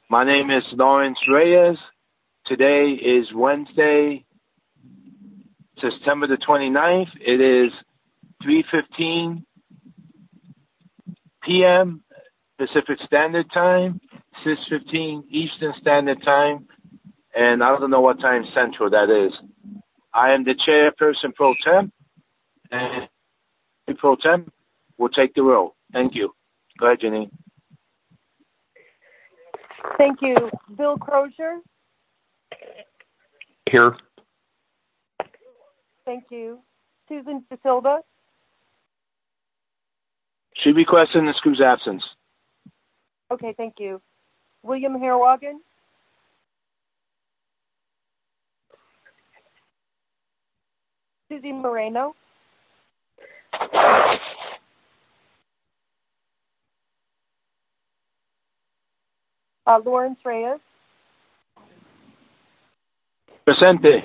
My name is Lawrence Reyes. Today is Wednesday, September the 29th. It is 3:15 p.m. Pacific Standard Time, 6:15 Eastern Standard Time, and I don't know what time Central that is. I am the chairperson pro temp, and the pro temp will take the role. Thank you. Go ahead, Janine. Thank you. Bill Crozier? Here. Thank you. Susan DeSilva? She requested an excuse absence. Okay, thank you. William Hairwagen? Susie Moreno? Lawrence Reyes? Presente.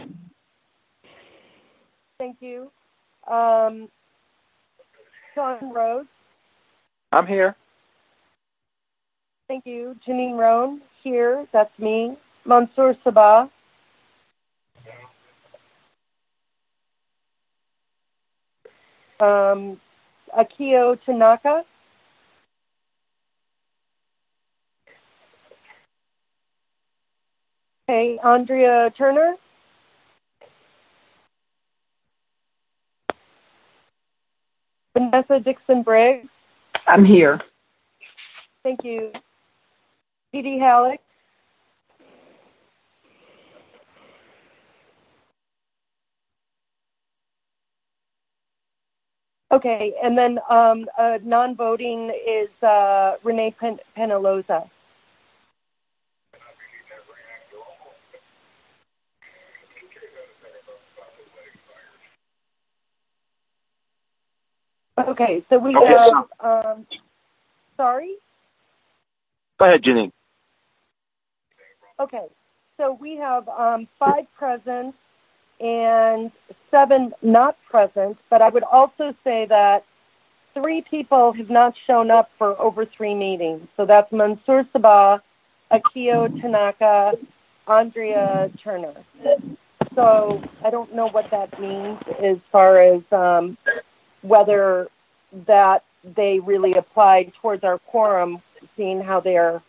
Thank you. Sean Rhodes? I'm here. Thank you. Janine Roan? Here. That's me. Mansour Sabah? Akio Tanaka? Okay, Andrea Turner? Vanessa Dixon-Briggs? I'm here. Thank you. Dee Dee Halleck? Okay, and then non-voting is Renee Penaloza. Okay, so we have, sorry? Go ahead, Janine. Okay, so we have 5 present and 7 not present, but I would also say that 3 people have not shown up for over 3 meetings. So that's Mansour Sabah, Akio Tanaka, Andrea Turner. So I don't know what that means as far as whether that they really applied towards our quorum, seeing how they're.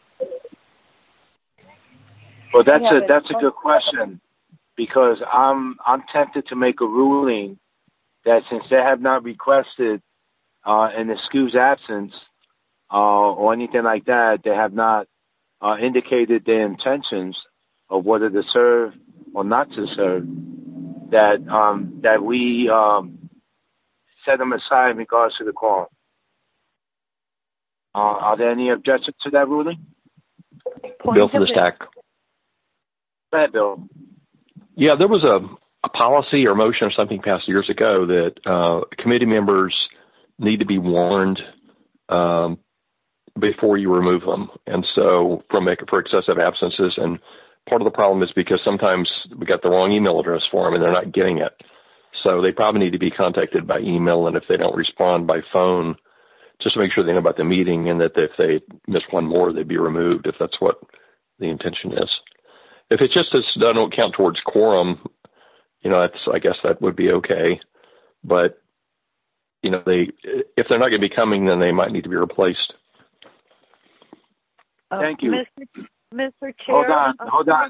Well, that's a good question, because I'm tempted to make a ruling that since they have not requested an excuse absence or anything like that, they have not indicated their intentions of whether to serve or not to serve, that we set them aside in regards to the quorum. Are there any objections to that ruling? Bill from the stack. Go ahead, Bill. Yeah, there was a policy or motion or something passed years ago that committee members need to be warned before you remove them, and so for excessive absences. And part of the problem is because sometimes we got the wrong email address for them and they're not getting it. So they probably need to be contacted by email, and if they don't respond by phone, just to make sure they know about the meeting, and that if they miss one more, they'd be removed if that's what the intention is. If it's just that don't count towards quorum, I guess that would be okay. But, if they're not going to be coming, then they might need to be replaced. Thank you. Mr. Chair, Hold on.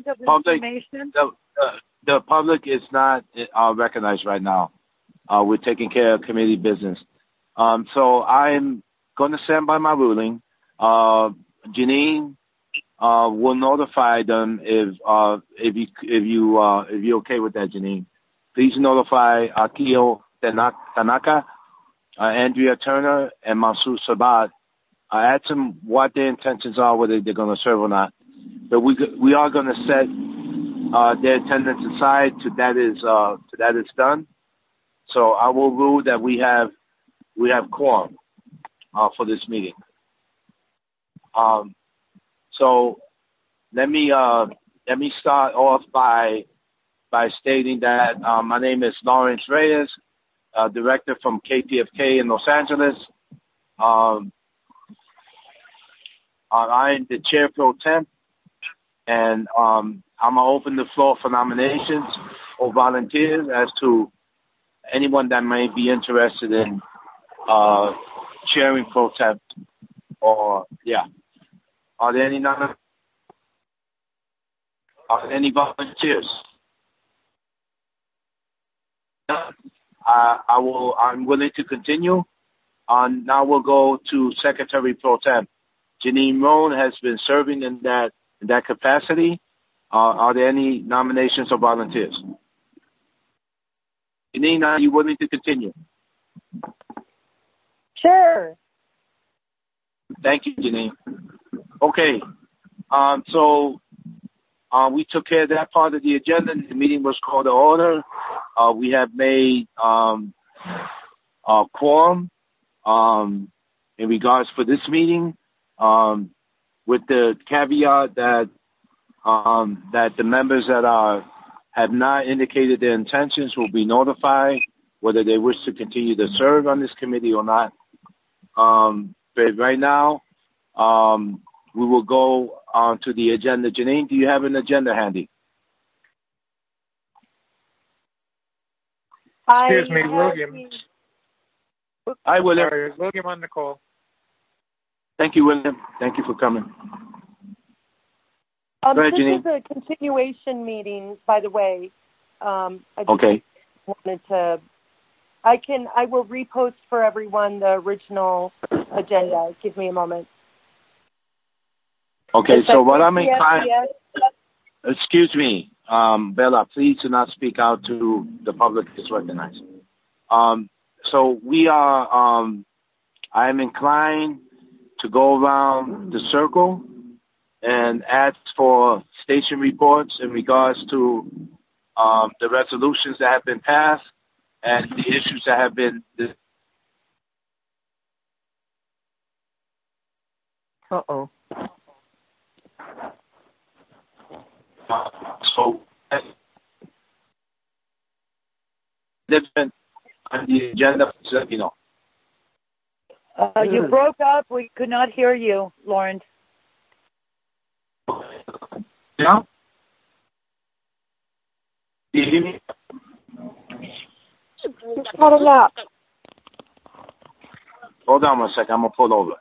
The public is not recognized right now. We're taking care of committee business. So I'm going to stand by my ruling. Janine will notify them if you're okay with that, Janine. Please notify Akio Tanaka, Andrea Turner, and Mansour Sabah. Ask them what their intentions are, whether they're going to serve or not. But we are going to set their attendance aside to that is done. So I will rule that we have quorum for this meeting. So let me start off by stating that my name is Lawrence Reyes, director from KPFK in Los Angeles. I'm the chair pro temp And I'm going to open the floor for nominations or volunteers as to anyone that may be interested in chairing pro temp. Or, yeah. Are there any volunteers? I'm willing to continue. Now we'll go to Secretary Pro Temp. Janine Roan has been serving in that capacity. Are there any nominations or volunteers? Janine, are you willing to continue? Sure. Thank you, Janine. Okay. So we took care of that part of the agenda. The meeting was called to order. We have made quorum in regards for this meeting, with the caveat that the members that have not indicated their intentions will be notified whether they wish to continue to serve on this committee or not. But right now, we will go on to the agenda. Janine, do you have an agenda handy? Excuse me, William. Hi, William. Sorry, William on the call. Thank you, William. Thank you for coming. Go ahead, this Janine. is a continuation meeting, by the way. I Okay. wanted to. I will repost for everyone the original agenda. Give me a moment. Okay, so what I'm inclined. Excuse me, Bella. Please do not speak out to the public. Is recognized. So we are. I am inclined to go around the circle and ask for station reports in regards to the resolutions that have been passed and the issues that have been. Uh-oh. So different on the agenda, so, you know. You broke up. We could not hear you, Lawrence. Yeah? Do you hear me? Just cutting up. Hold on one second. I'm going to pull over.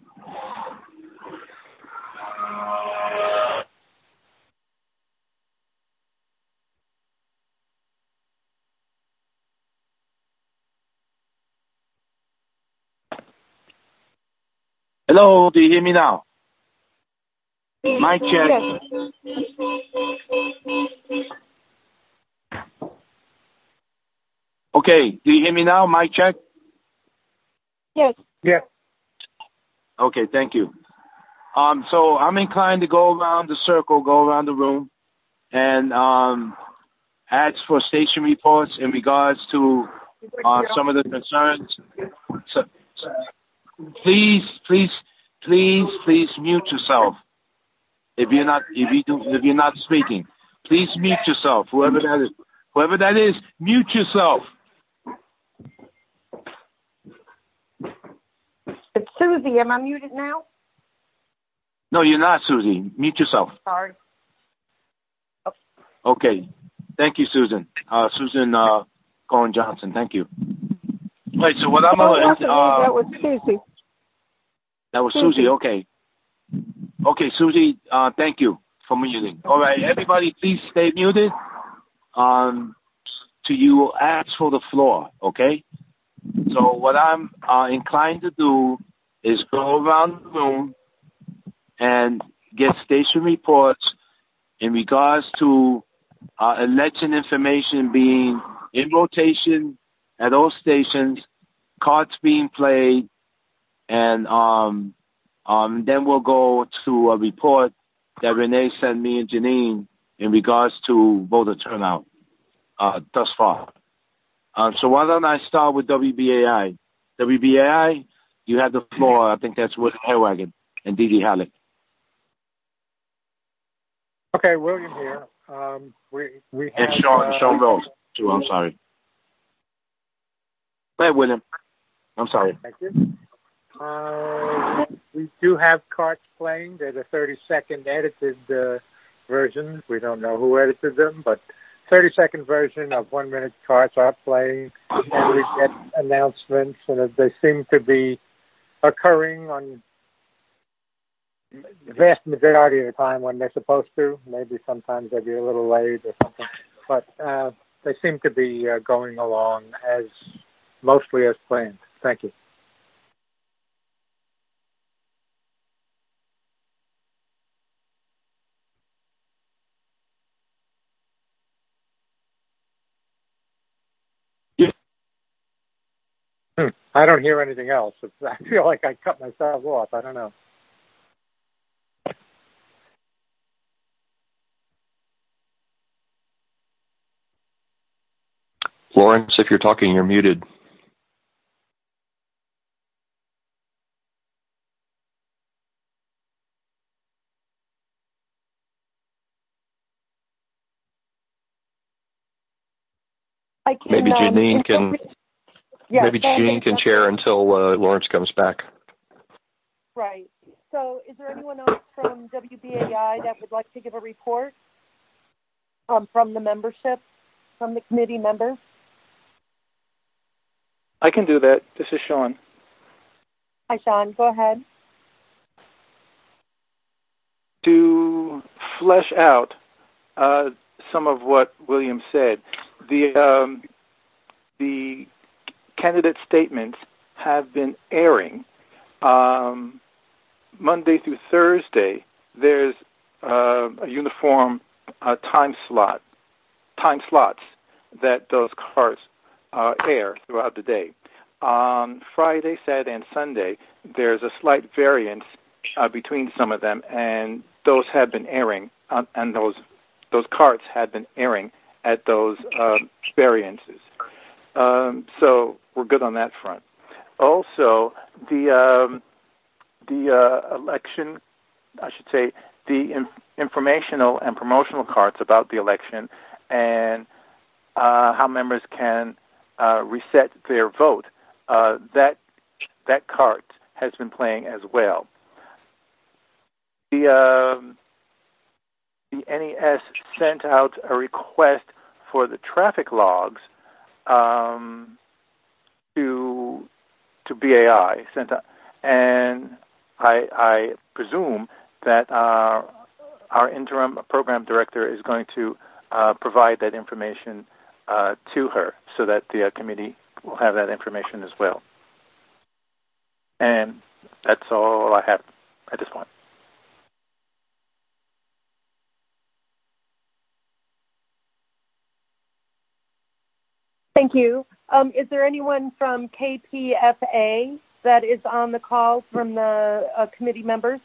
Hello, do you hear me now? Mic check. Okay, do you hear me now? Mic check. Yes. Yeah. Okay, thank you. So I'm inclined to go around the circle, go around the room, and ask for station reports in regards to some of the concerns. So, please mute yourself. If you're not speaking, please mute yourself. Whoever that is, mute yourself. It's Susie. Am I muted now? No, you're not, Susie. Mute yourself. Sorry. Okay. Thank you, Susan. Susan Cohen Johnson. Thank you. Wait. So what I'm going to that was Susie. That was Susie. Okay. Okay, Susie. Thank you for muting. All right, everybody, please stay muted. Till you ask for the floor. Okay. So what I'm inclined to do is go around the room and get station reports in regards to election information being in rotation at all stations, cards being played, and then we'll go to a report that Renee sent me and Janine in regards to voter turnout thus far. So why don't I start with WBAI? WBAI, you have the floor. I think that's William Hairwagon and Dee Dee Halleck. Okay, William here. We have, and Sean Rose, too. I'm sorry. Go ahead, William. I'm sorry. Thank you. We do have cards playing. There's a 30-second edited versions. We don't know who edited them, but 30-second version of 1-minute cards are playing, and we get announcements, and they seem to be occurring on the vast majority of the time when they're supposed to. Maybe sometimes they'll be a little late or something, but they seem to be going along mostly as planned. Thank you. I don't hear anything else. I feel like I cut myself off. I don't know. Lawrence, if you're talking, you're muted. Maybe Janine can. Yeah, maybe Janine can chair until Lawrence comes back. Right. So, is there anyone else from WBAI that would like to give a report from the membership, from the committee members? I can do that. This is Sean. Hi, Sean. Go ahead. To flesh out some of what William said, the candidate statements have been airing Monday through Thursday. There's a uniform time slots that those cards air throughout the day. On Friday, Saturday, and Sunday, there's a slight variance between some of them, and those have been airing, and those cards have been airing at those variances. So we're good on that front. Also, the election, I should say, the informational and promotional cards about the election and how members can reset their vote, that card has been playing as well. The NES sent out a request for the traffic logs to BAI, and I presume that our interim program director is going to provide that information to her so that the committee will have that information as well. And that's all I have at this point. Thank you. Is there anyone from KPFA that is on the call from the committee members?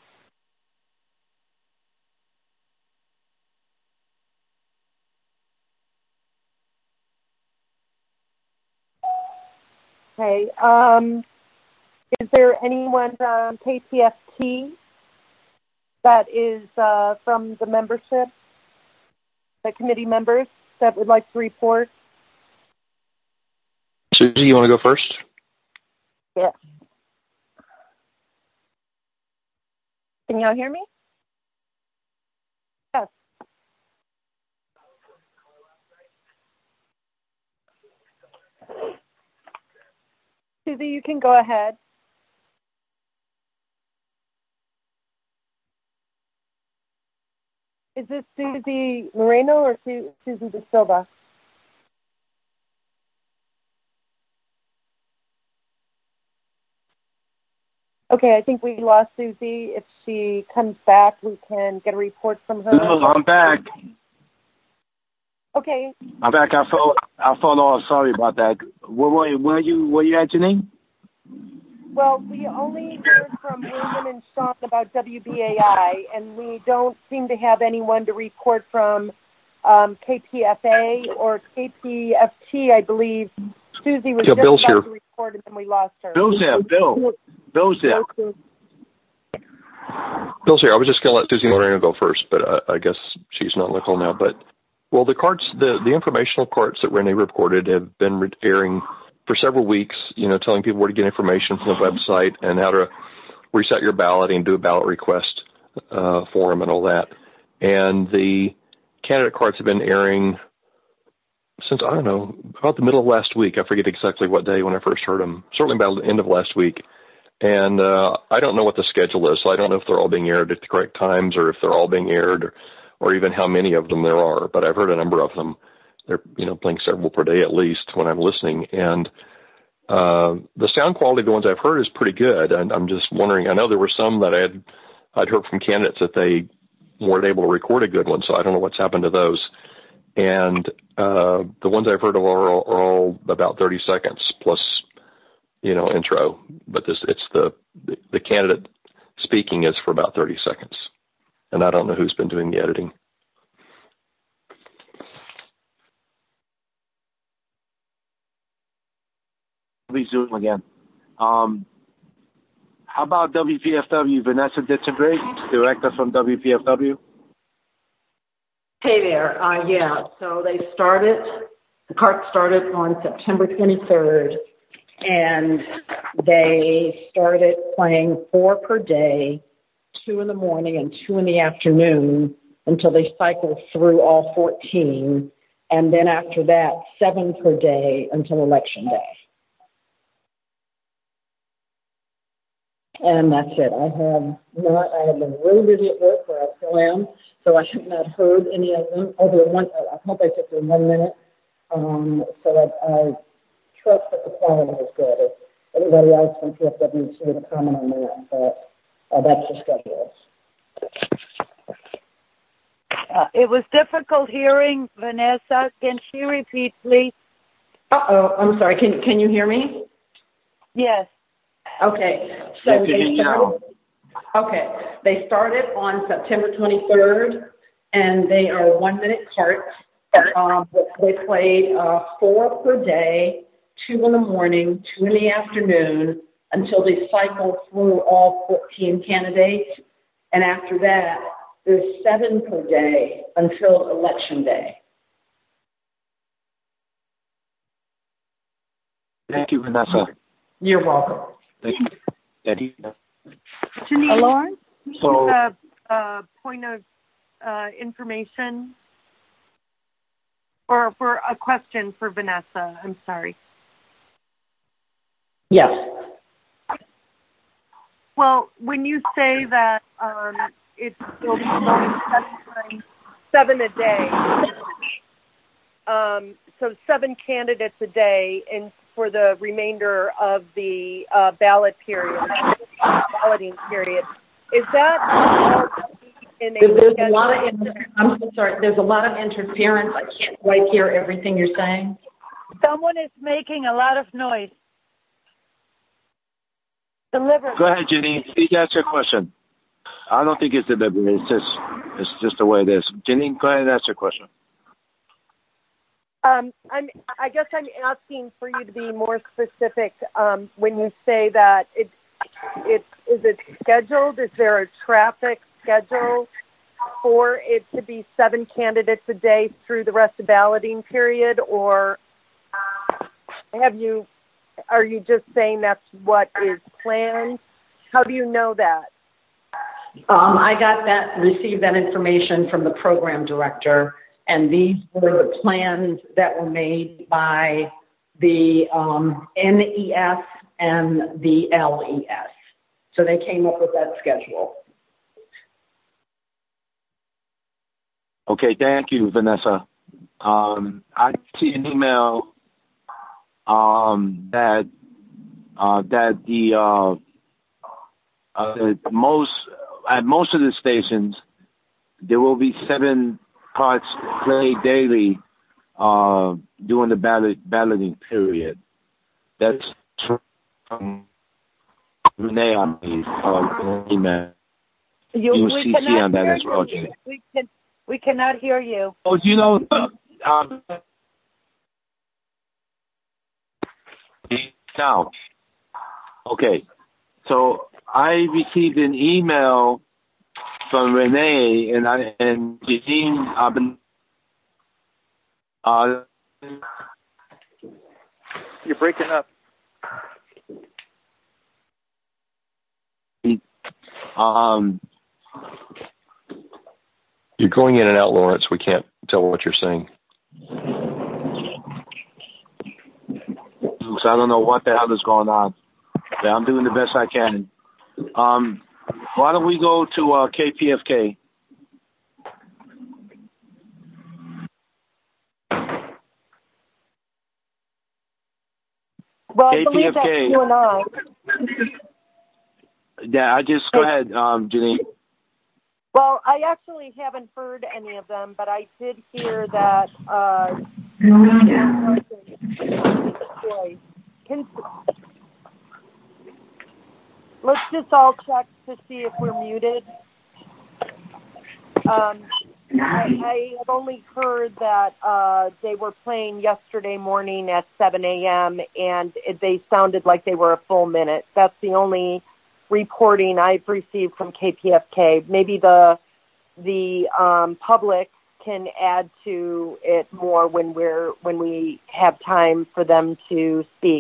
Okay. Is there anyone from KPFT that is from the membership, the committee members that would like to report? Susie, you want to go first? Yeah. Can y'all hear me? Yes. Susie, you can go ahead. Is this Susie Moreno or Susie De Silva? Okay, I think we lost Susie. If she comes back, we can get a report from her. No, I'm back. Okay. I'm back. I fell off. Sorry about that. Where you at, Janine? Well, we only heard from William and Sean about WBAI, and we don't seem to have anyone to report from KPFA or KPFT, I believe. Susie was just Bill's about here to report, and then we lost her. Bill's here. Bill's here. Bill's here. I was just going to let Susie Moreno go first, but I guess she's not on the call now. But well, the cards, the informational cards that Renee reported have been airing for several weeks. You know, telling people where to get information from the website and how to reset your ballot and do a ballot request form and all that. And the candidate cards have been airing since, I don't know, about the middle of last week. I forget exactly what day when I first heard them. Certainly by the end of last week. And I don't know what the schedule is, so I don't know if they're all being aired at the correct times or if they're all being aired or even how many of them there are. But I've heard a number of them. They're, playing several per day at least when I'm listening. And the sound quality of the ones I've heard is pretty good. And I'm just wondering, I know there were some that I'd heard from candidates that they weren't able to record a good one, so I don't know what's happened to those. And the ones I've heard of are all about 30 seconds plus, intro. But it's the candidate speaking is for about 30 seconds. And I don't know who's been doing the editing. Please do it again. How about WPFW? Vanessa Ditzenbrink, director from WPFW. Hey there. Yeah, so the CART started on September 23rd, and they started playing 4 per day, 2 in the morning and 2 in the afternoon until they cycled through all 14, and then after that, 7 per day until Election Day. And that's it. I have been really busy at work, where I still am, so I have not heard any of them. Over one, I hope I took them 1 minute. So I trust that the quality is good. If anybody else from PFW is here to comment on that, but that's the schedule. It was difficult hearing Vanessa. Can she repeat, please? I'm sorry. Can you hear me? Yes. Okay, so they started on September 23rd, and they are 1 minute carts. They played 4 per day, 2 in the morning, 2 in the afternoon, until they cycled through all 14 candidates, and after that, there's 7 per day until Election Day. Thank you, Vanessa. You're welcome. Thank you, Eddie. Janine, Lauren? So, a point of information or for a question for Vanessa. I'm sorry. Yes. Well, when you say that it'll be going 7 a day, so 7 candidates a day, and for the remainder of the balloting period, is that there's a lot of I'm sorry. There's a lot of interference. I can't quite hear everything you're saying. Someone is making a lot of noise. Deliberate. Go ahead, Janine. Please ask your question. I don't think it's deliberate. It's just the way it is. Janine, go ahead and ask your question. I guess I'm asking for you to be more specific. When you say that is it scheduled? Is there a traffic schedule for it to be 7 candidates a day through the rest of the balloting period, or are you just saying that's what is planned? How do you know that? I received that information from the program director. And these were the plans that were made by the NES and the LES. So they came up with that schedule. Okay, thank you, Vanessa. I see an email that at most of the stations there will be 7 carts played daily during the balloting period. That's from Renee on the email. You CC on that as well, Jenny. We cannot hear you. Oh, now. Okay. So I received an email from Renee and Janine. You're breaking up. You're going in and out, Lawrence. We can't tell what you're saying. So I don't know what the hell is going on. Yeah, I'm doing the best I can. Why don't we go to KPFK? Well, I believe that's you and I. Yeah, go ahead, Janine. Well, I actually haven't heard any of them, but I did hear that let's just all check to see if we're muted. I have only heard that they were playing yesterday morning at 7 a.m., and they sounded like they were a full minute. That's the only reporting I've received from KPFK. Maybe the public can add to it more when we have time for them to speak.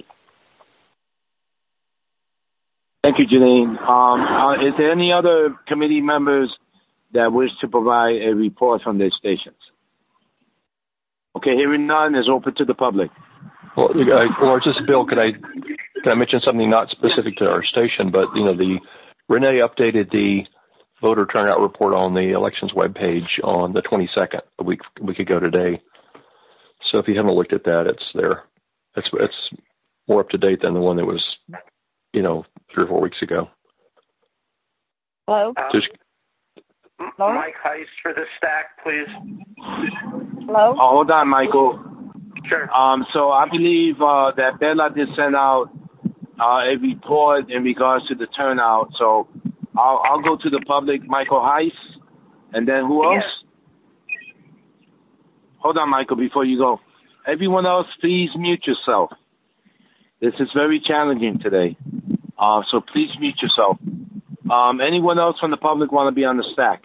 Thank you, Janine. Is there any other committee members that wish to provide a report from their stations? Okay, hearing none is open to the public. Well, or just Bill, can I mention something not specific to our station, but Renee updated the voter turnout report on the elections webpage on the 22nd, a week ago today. So if you haven't looked at that, it's there. It's more up to date than the one that was, 3 or 4 weeks ago. Hello? Mike Heiss for the stack, please. Hello? Oh, hold on, Michael. Sure. So I believe that Bella did send out a report in regards to the turnout. So I'll go to the public, Michael Heiss, and then who else? Yes. Hold on, Michael, before you go. Everyone else, please mute yourself. This is very challenging today. So please mute yourself. Anyone else from the public want to be on the stack?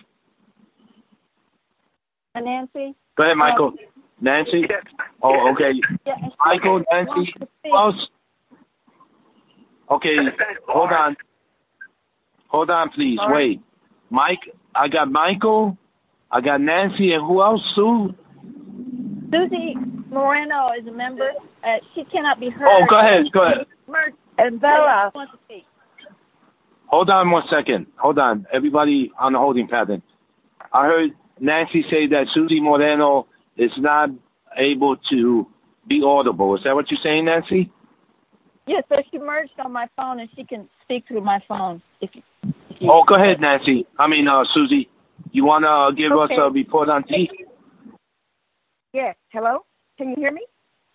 Nancy? Go ahead, Michael. Nancy? Yes. Oh, okay. Yeah. Michael, Nancy, who else? Okay, hold on. Hold on, please. Wait. Mike, I got Michael, I got Nancy, and who else, Sue? Susie Moreno is a member. She cannot be heard. Oh, go ahead. And Bella wants to speak. Hold on 1 second. Hold on. Everybody on the holding pattern. I heard Nancy say that Susie Moreno is not able to be audible. Is that what you're saying, Nancy? Yes, so she merged on my phone, and she can speak through my phone. Oh, go ahead, Nancy. Susie. You want to give us a report on T? Yes. Hello? Can you hear me?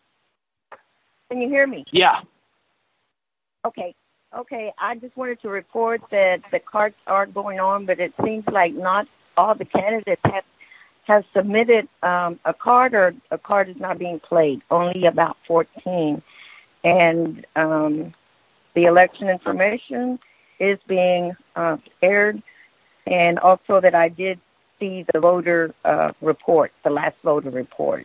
Yeah. Okay. I just wanted to report that the cards are going on, but it seems like not all the candidates have submitted a card, or a card is not being played. Only about 14. And the election information is being aired, and also that I did see the voter report, the last voter report.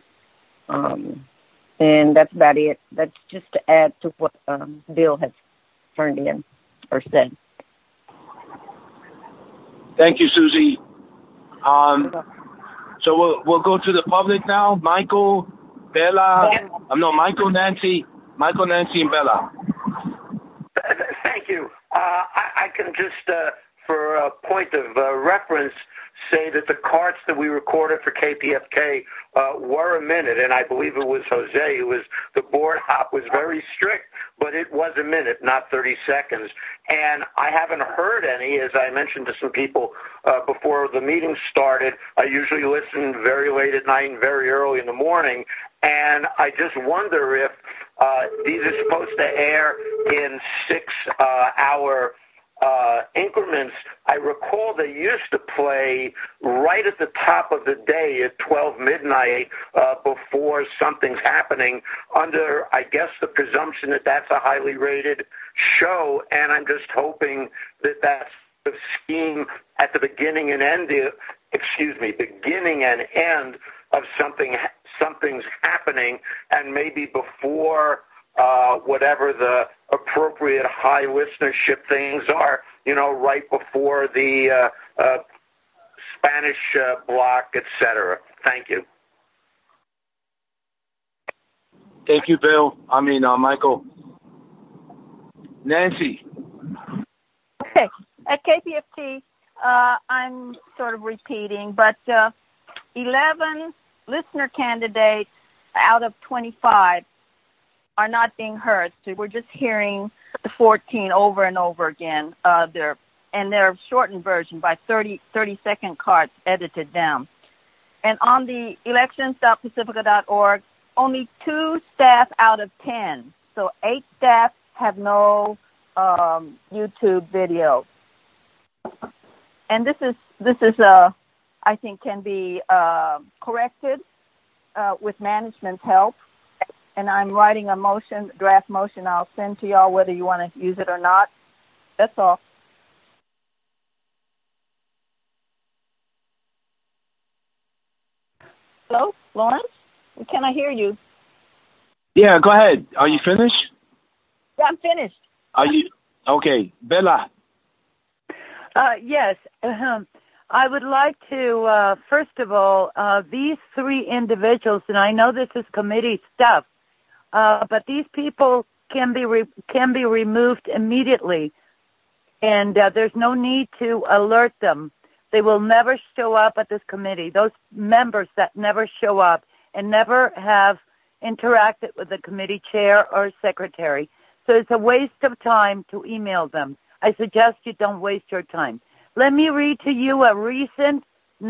And that's about it. That's just to add to what Bill has turned in or said. Thank you, Susie. So we'll go to the public now. Michael, Bella. Michael, Nancy, and Bella. Thank you. I can just, for a point of reference, say that the cards that we recorded for KPFK were a minute, and I believe it was Jose who was the board op was very strict, but it was a minute, not 30 seconds. And I haven't heard any, as I mentioned to some people before the meeting started. I usually listen very late at night and very early in the morning, and I just wonder if these are supposed to air in 6-hour increments. I recall they used to play right at the top of the day at 12 midnight before something's happening, under, I guess, the presumption that that's a highly rated show, and I'm just hoping that that's the scheme at the beginning and end of something's happening, and maybe before whatever the appropriate high listenership things are, right before the Spanish block, etc. Thank you. Thank you, Michael. Nancy. Okay. At KPFT, I'm sort of repeating, but 11 listener candidates out of 25 are not being heard. So we're just hearing the 14 over and over again. They're shortened version by 30-second cards edited down. And on the elections.pacifica.org, only 2 staff out of 10. So 8 staff have no YouTube video. And this is I think can be corrected with management's help. And I'm writing a draft motion I'll send to y'all whether you want to use it or not. That's all. Hello, Lawrence? Can I hear you? Yeah, go ahead. Are you finished? Yeah, I'm finished. Are you? Okay. Bella. Yes. I would like to, first of all, these 3 individuals, and I know this is committee stuff, but these people can be removed immediately, and there's no need to alert them. They will never show up at this committee. Those members that never show up and never have interacted with the committee chair or secretary. So it's a waste of time to email them. I suggest you don't waste your time. Let me read to you a recent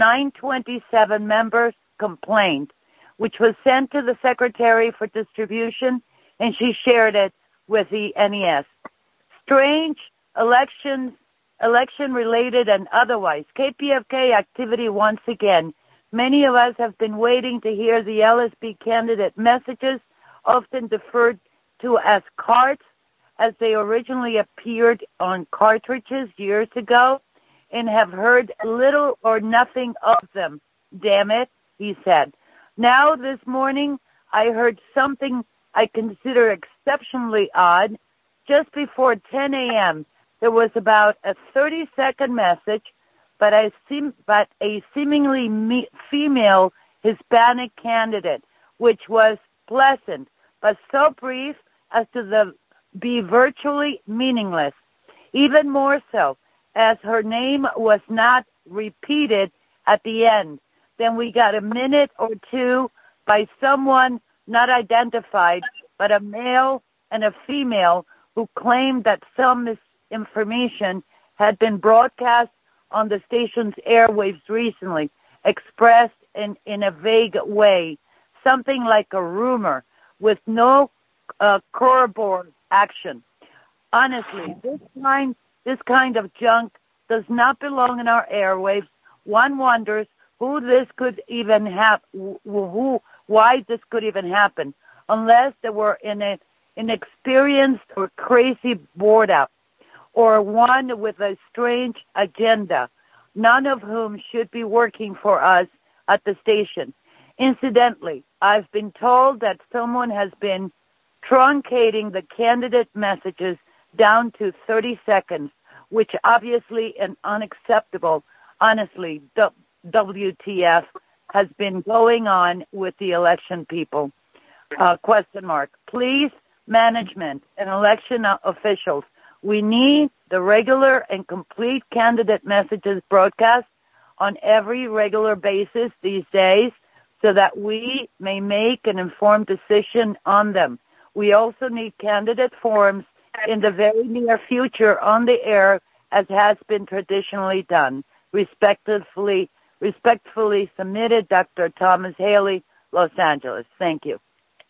927 members complaint, which was sent to the secretary for distribution, and she shared it with the NES. Strange election-related and otherwise. KPFK activity once again. Many of us have been waiting to hear the LSP candidate messages, often deferred to as cards, as they originally appeared on cartridges years ago, and have heard little or nothing of them. Damn it, he said. Now this morning, I heard something I consider exceptionally odd. Just before 10 a.m., there was about a 30-second message, but a seemingly female Hispanic candidate, which was pleasant, but so brief as to be virtually meaningless. Even more so, as her name was not repeated at the end. Then we got a minute or two by someone not identified, but a male and a female who claimed that some misinformation had been broadcast on the station's airwaves recently, expressed in a vague way, something like a rumor with no corroborative action. Honestly, this kind of junk does not belong in our airwaves. One wonders why this could even happen, unless they were an inexperienced or crazy board up, or one with a strange agenda, none of whom should be working for us at the station. Incidentally, I've been told that someone has been truncating the candidate messages down to 30 seconds, which obviously and unacceptable. Honestly, WTF has been going on with the election people? ? Please, management and election officials, we need the regular and complete candidate messages broadcast on every regular basis these days so that we may make an informed decision on them. We also need candidate forms in the very near future on the air, as has been traditionally done. Respectfully submitted, Dr. Thomas Haley, Los Angeles. Thank you.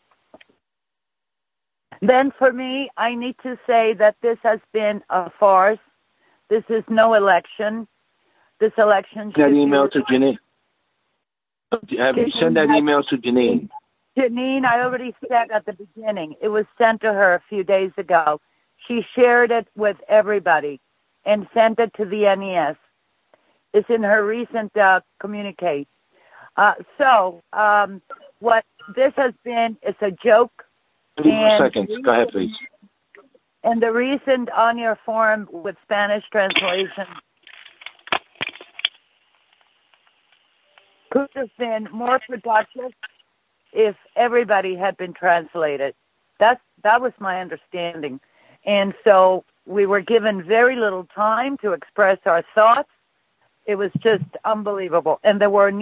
Then for me, I need to say that this has been a farce. This is no election. This election should that email to Janine. Have you sent that email to Janine? Janine, I already said at the beginning. It was sent to her a few days ago. She shared it with everybody and sent it to the NES. It's in her recent communique. What this has been is a joke. 30 seconds. Go ahead, please. And the recent on your forum with Spanish translation could have been more productive if everybody had been translated. That was my understanding. And so we were given very little time to express our thoughts. It was just unbelievable. And there were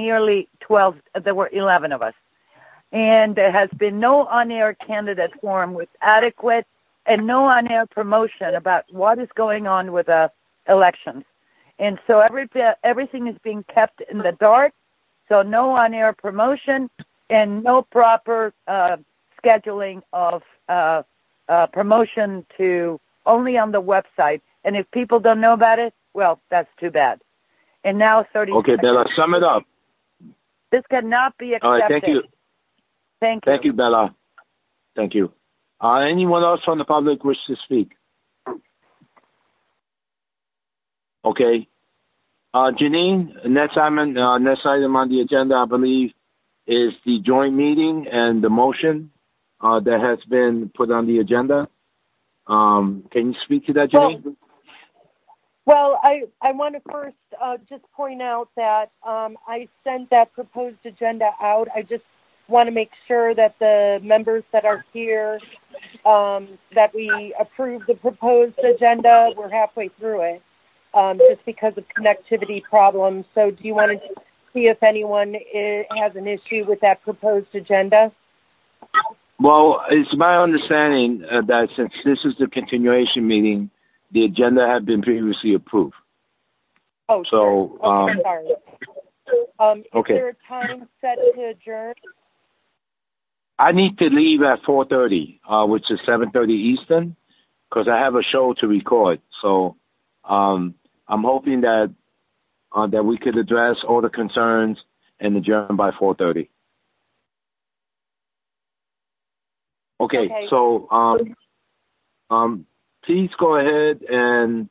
11 of us. And there has been no on-air candidate forum with adequate and no on-air promotion about what is going on with the elections. And so everything is being kept in the dark, so no on-air promotion and no proper scheduling of promotion to only on the website. And if people don't know about it, well, that's too bad. And now 30 Okay, seconds. Bella, sum it up. This cannot be accepted. All right, thank you. Thank you. Thank you, Bella. Thank you. Anyone else from the public wish to speak? Okay. Janine, next item on the agenda, I believe, is the joint meeting and the motion that has been put on the agenda. Can you speak to that, Janine? Well, I want to first just point out that I sent that proposed agenda out. I just want to make sure that the members that are here, that we approve the proposed agenda. We're halfway through it, just because of connectivity problems. So do you want to see if anyone has an issue with that proposed agenda? Well, it's my understanding that since this is the continuation meeting, the agenda had been previously approved. Oh, so okay, sorry. Okay. Is there a time set to adjourn? I need to leave at 4:30, which is 7:30 Eastern, because I have a show to record. So I'm hoping that we could address all the concerns and adjourn by 4:30. Okay. So please go ahead and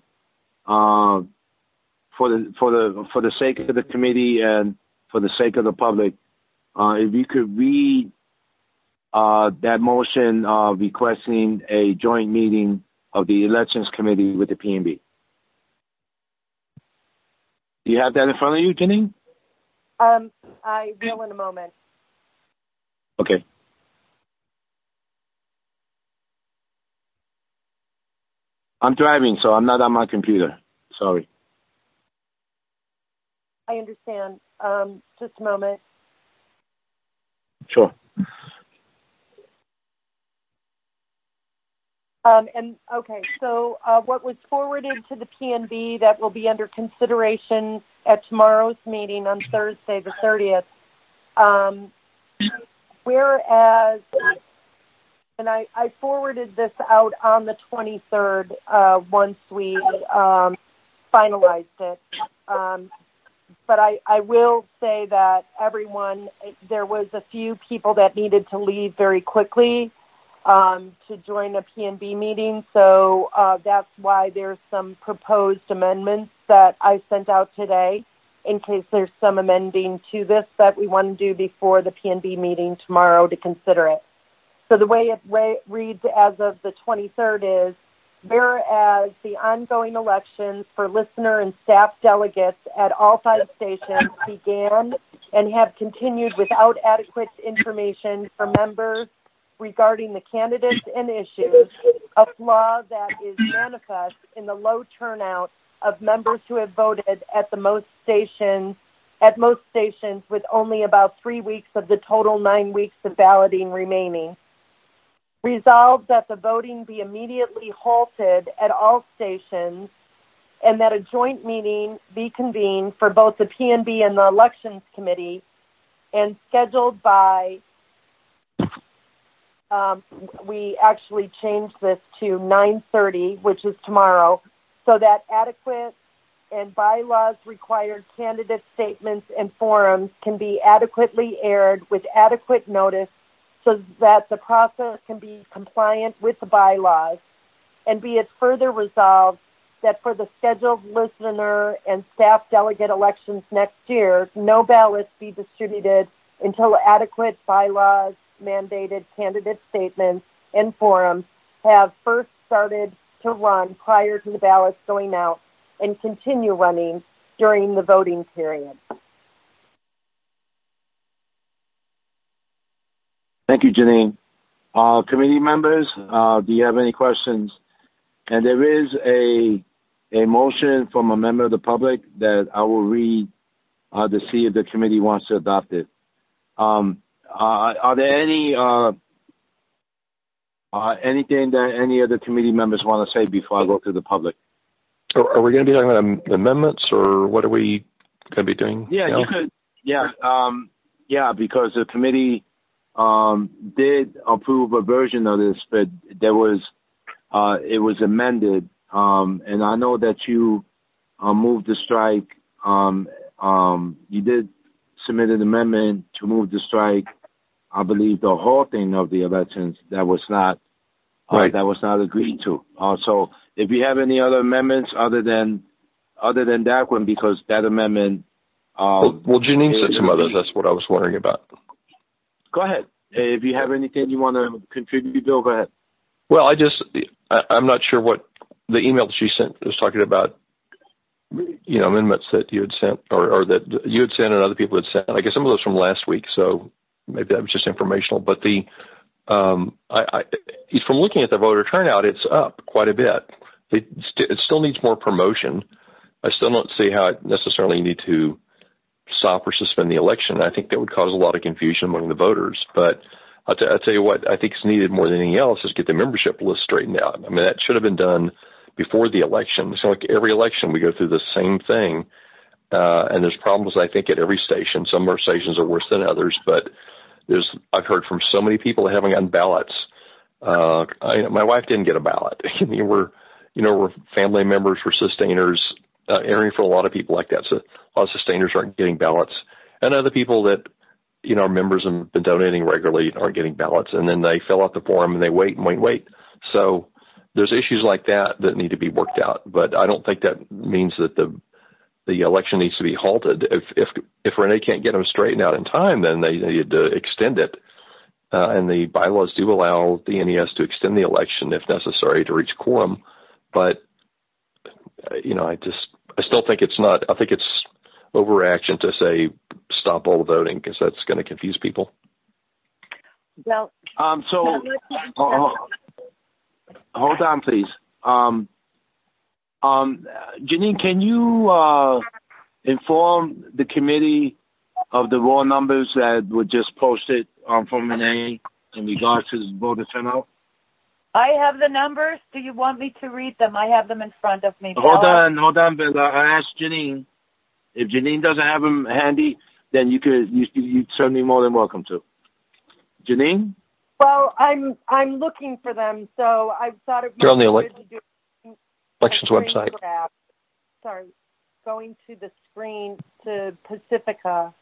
for the sake of the committee and for the sake of the public, if you could read that motion requesting a joint meeting of the Elections Committee with the PNB. Do you have that in front of you, Janine? I will in a moment. Okay. I'm driving, so I'm not on my computer. Sorry. I understand. Just a moment. Sure. So what was forwarded to the PNB that will be under consideration at tomorrow's meeting on Thursday, the 30th, whereas, and I forwarded this out on the 23rd once we finalized it, but I will say that there was a few people that needed to leave very quickly to join a PNB meeting, so that's why there's some proposed amendments that I sent out today in case there's some amending to this that we want to do before the PNB meeting tomorrow to consider it. So the way it reads as of the 23rd is, whereas the ongoing elections for listener and staff delegates at all 5 stations began and have continued without adequate information for members regarding the candidates and issues, a flaw that is manifest in the low turnout of members who have voted at most stations with only about 3 weeks of the total 9 weeks of balloting remaining. Resolved that the voting be immediately halted at all stations and that a joint meeting be convened for both the PNB and the Elections Committee and scheduled by we actually changed this to 9:30, which is tomorrow, so that adequate and bylaws required candidate statements and forums can be adequately aired with adequate notice so that the process can be compliant with the bylaws, and be it further resolved that for the scheduled listener and staff delegate elections next year, no ballots be distributed until adequate bylaws mandated candidate statements and forums have first started to run prior to the ballots going out and continue running during the voting period. Thank you, Janine. Committee members, do you have any questions? And there is a motion from a member of the public that I will read to see if the committee wants to adopt it. Are there any anything that any of the committee members want to say before I go to the public? Are we going to be talking about amendments, or what are we going to be doing? Yeah, you could. Yeah, because the committee did approve a version of this, but there was it was amended, and I know that you moved the strike. You did submit an amendment to move the strike. I believe the halting of the elections that was not agreed to. So if you have any other amendments other than that one, because that amendment. Well, Janine said some others. That's what I was wondering about. Go ahead. If you have anything you want to contribute, Bill, go ahead. Well, I'm not sure what the email that she sent was talking about. Amendments that you had sent, or that you had sent and other people had sent. I guess some of those from last week, so maybe that was just informational. But from looking at the voter turnout, it's up quite a bit. It still needs more promotion. I still don't see how it necessarily need to stop or suspend the election. I think that would cause a lot of confusion among the voters. But I'll tell you what I think is needed more than anything else is get the membership list straightened out. I mean, that should have been done before the election. So like every election, we go through the same thing. And there's problems, I think, at every station. Some of our stations are worse than others, but I've heard from so many people that haven't gotten ballots. My wife didn't get a ballot. We're family members, we're sustainers, entering for a lot of people like that. So a lot of sustainers aren't getting ballots. And other people that, are members and have been donating regularly aren't getting ballots. And then they fill out the form and they wait. So there's issues like that need to be worked out. But I don't think that means that the election needs to be halted. If Renee can't get them straightened out in time, then they need to extend it. And the bylaws do allow the NES to extend the election if necessary to reach quorum. But, I still think I think it's overreaction to say stop all the voting, because that's going to confuse people. Well, hold on, please. Janine, can you inform the committee of the raw numbers that were just posted from Renee in regards to the voter turnout? I have the numbers. Do you want me to read them? I have them in front of me. Hold on, Bill. I asked Janine. If Janine doesn't have them handy, then you're certainly more than welcome to. Janine? Well, I'm looking for them, so I thought it You're on the elections website. Grab. Sorry, going to the screen to Pacifica,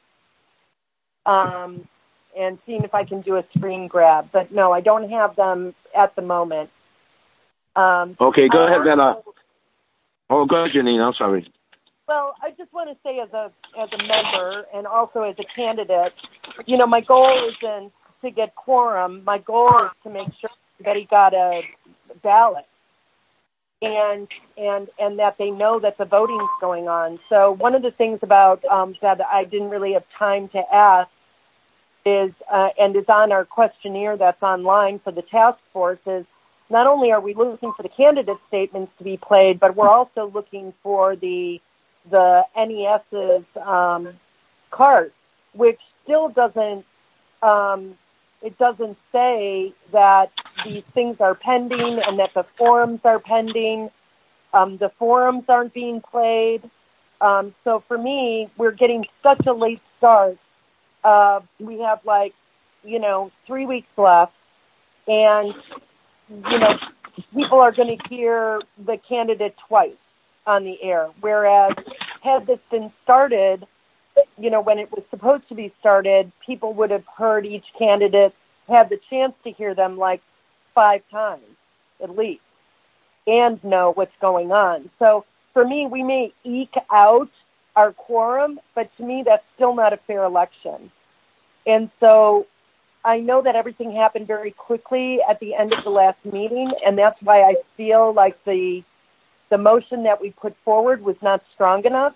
and seeing if I can do a screen grab. But no, I don't have them at the moment. Okay, go ahead, then. Go ahead, Janine. I'm sorry. Well, I just want to say as a member and also as a candidate, my goal isn't to get quorum. My goal is to make sure everybody got a ballot and that they know that the voting's going on. So one of the things about that I didn't really have time to ask is and is on our questionnaire that's online for the task force is not only are we looking for the candidate statements to be played, but we're also looking for the NES's cart, which still doesn't it doesn't say that these things are pending and that the forums are pending. The forums aren't being played. So for me, we're getting such a late start. We have 3 weeks left, and people are going to hear the candidate twice on the air, whereas had this been started, when it was supposed to be started, people would have heard each candidate, had the chance to hear them 5 times at least, and know what's going on. So for me, we may eke out our quorum, but to me, that's still not a fair election. And so I know that everything happened very quickly at the end of the last meeting, and that's why I feel like the motion that we put forward was not strong enough.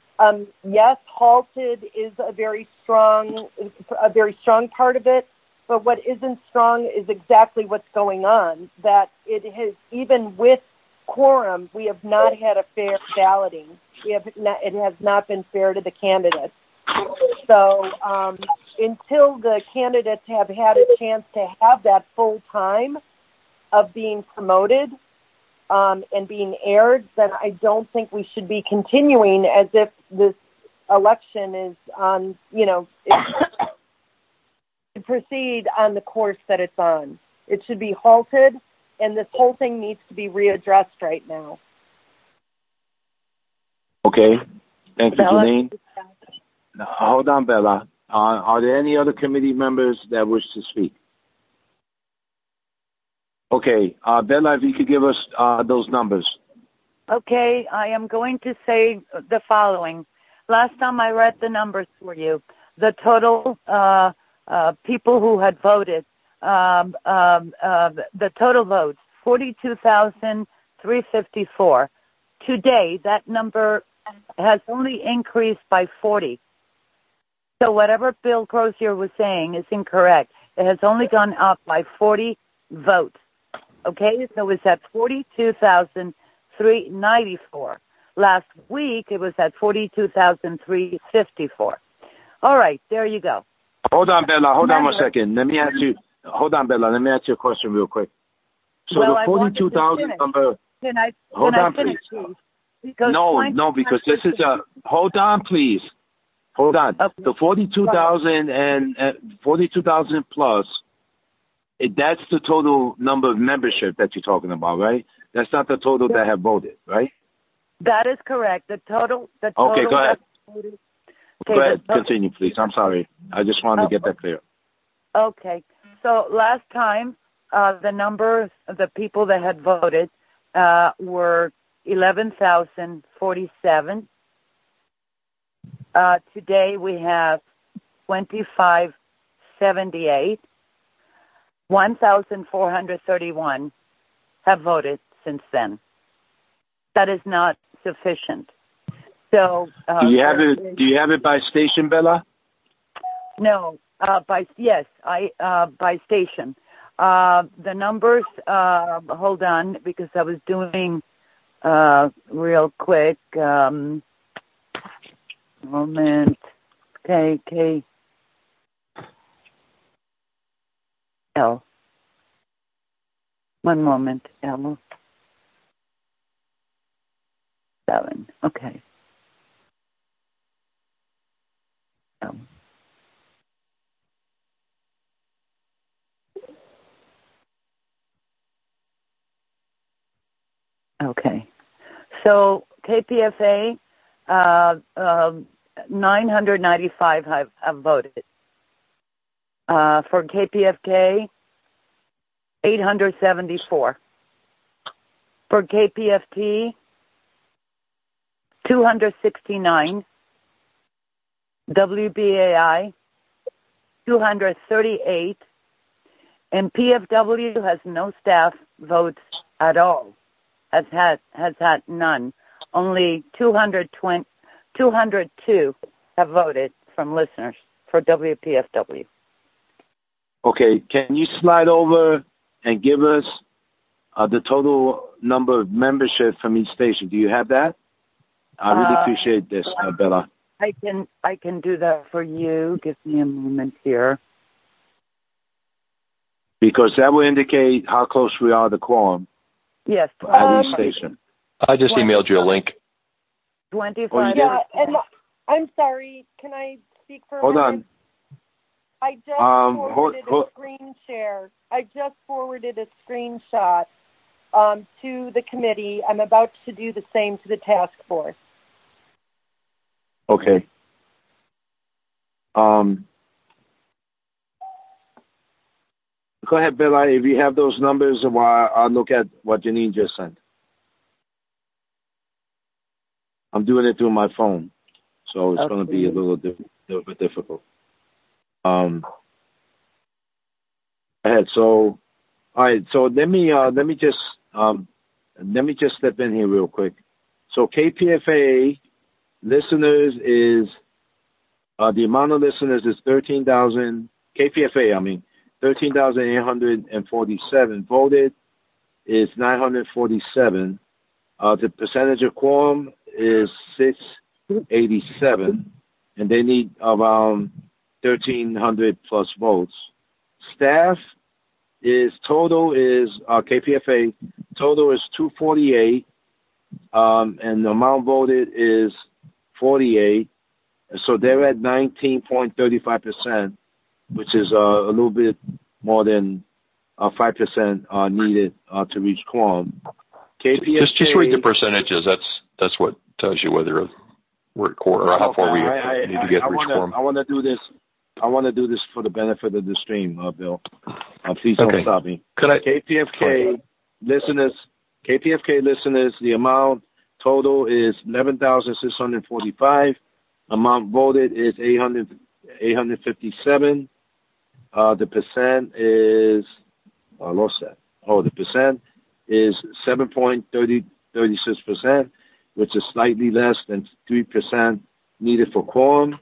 Yes, halted is a very strong part of it, but what isn't strong is exactly what's going on, that it has, even with quorum, we have not had a fair balloting. It has not been fair to the candidates. So until the candidates have had a chance to have that full time of being promoted and being aired, then I don't think we should be continuing as if this election is on, to proceed on the course that it's on. It should be halted, and this whole thing needs to be readdressed right now. Okay. Thank you, Bella? Janine. Now, hold on, Bella. Are there any other committee members that wish to speak? Okay. Bella, if you could give us those numbers. Okay, I am going to say the following. Last time I read the numbers for you, the total people who had voted, the total votes, 42,354. Today, that number has only increased by 40. So whatever Bill Crozier was saying is incorrect. It has only gone up by 40 votes. Okay, so it's at 42,394. Last week, it was at 42,354. All right, there you go. Hold on, Bella. Hold on one second. Hold on, Bella. Let me ask you a question real quick. So the 42,000 number. Hold on, please. No, because this is hold on, please. Hold on. Okay. The 42,000 and 42,000 plus, that's the total number of membership that you're talking about, right? That's not the total that have voted, right? That is correct. The total. Okay, go ahead. Go ahead. Continue, please. I'm sorry. I just wanted to get that clear. Okay. So last time, the number of the people that had voted were 11,047. Today we have 2,578. 1,431 have voted since then. That is not sufficient. So do you have it by station, Bella? No, by station. The numbers. Hold on, because I was doing real quick. Moment. Okay. L. One moment, L. 7. Okay. L. Okay. So KPFA, 995 have voted. For KPFK, 874. For KPFT, 269. WBAI, 238. And PFW has no staff votes at all. Has had none. Only 202 have voted from listeners for WPFW. Okay, can you slide over and give us the total number of membership from each station? Do you have that? I really appreciate this, Bella. I can do that for you. Give me a moment here. Because that will indicate how close we are to quorum. Yes. At each station. I just emailed you a link. 25. Yeah, and I'm sorry. Can I speak for a Hold minute? on. I just forwarded a screen share. I just forwarded a screenshot to the committee. I'm about to do the same to the task force. Okay. Go ahead, Bella. If you have those numbers, while I'll look at what Janine just sent. I'm doing it through my phone, so it's going to be a little bit difficult. Ahead. So, all right. So let me just step in here real quick. So KPFA listeners is the amount of listeners is 13,000. KPFA, 13,847 voted is 947. The percentage of quorum is 687, and they need around 1,300 plus votes. Staff is KPFA total is 248, and the amount voted is 48. So they're at 19.35%, which is a little bit more than 5% needed to reach quorum. KPFK, just read the percentages. That's what tells you whether we're at quorum or how far we need to get to reach quorum. I want to do this for the benefit of the stream, Bill. Please don't stop me. KPFK listeners, the amount total is 11,645. Amount voted is 857. The percent is, I lost that. The percent is 7.36%, which is slightly less than 3% needed for quorum.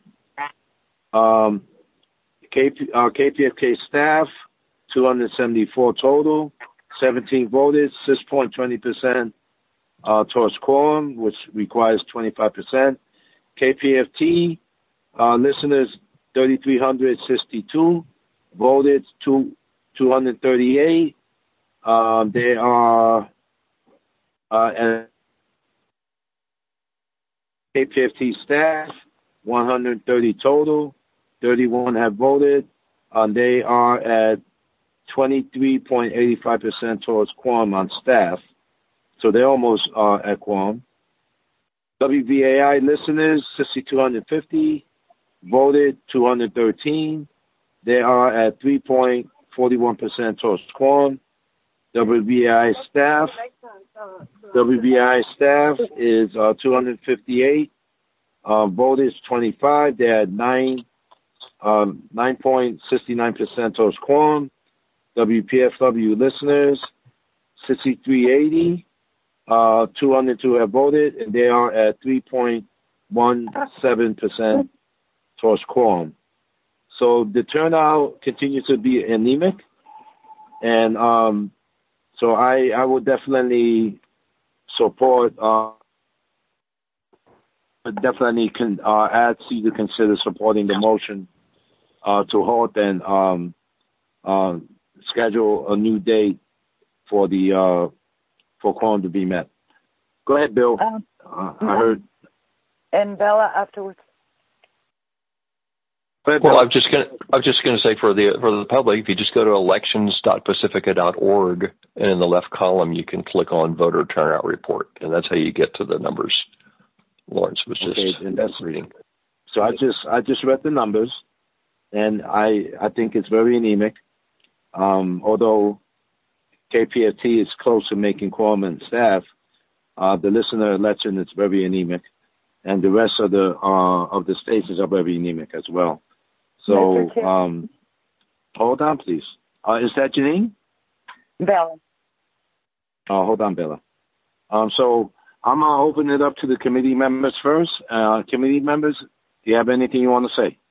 KPFK staff, 274 total, 17 voted, 6.20% towards quorum, which requires 25%. KPFT listeners, 3,362 voted, 238. They are and KPFT staff, 130 total, 31 have voted, and they are at 23.85% towards quorum on staff. So they're almost at quorum. WBAI listeners, 6,250, voted 213. They are at 3.41% towards quorum. WBAI staff is 258. Voted is 25. They're at 9.69% towards quorum. WPFW listeners, 6,380. 202 have voted, and they are at 3.17% towards quorum. So the turnout continues to be anemic, and so I would definitely support. Definitely can ask you to consider supporting the motion to halt and schedule a new date for the for quorum to be met. Go ahead, Bill. I heard. And Bella afterwards. Ahead, well, I'm just gonna say for the public, if you just go to elections.pacifica.org, and in the left column you can click on voter turnout report, and that's how you get to the numbers. Lawrence was just reading. So I just read the numbers, and I think it's very anemic. Although KPFT is close to making quorum and staff, the listener election is very anemic, and the rest of the states are very anemic as well. So hold on, please. Is that Janine? Bella. Hold on, Bella. So I'm going to open it up to the committee members first. Committee members, do you have anything you want to say?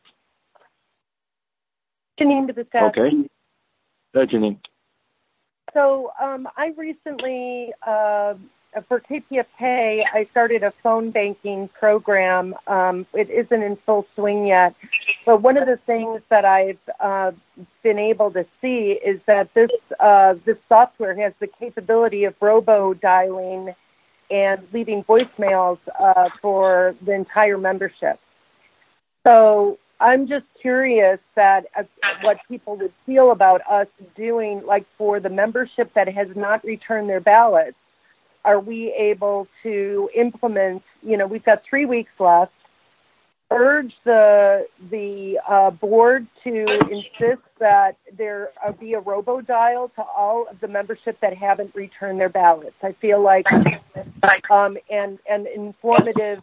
Janine DeBiscati. Okay. Janine. So I recently, for KPFK, I started a phone banking program. It isn't in full swing yet, but one of the things that I've been able to see is that this software has the capability of robo-dialing and leaving voicemails for the entire membership. So I'm just curious what people would feel about us doing, like for the membership that has not returned their ballots. Are we able to implement, we've got 3 weeks left, urge the board to insist that there be a robo-dial to all of the membership that haven't returned their ballots. I feel like, and informative,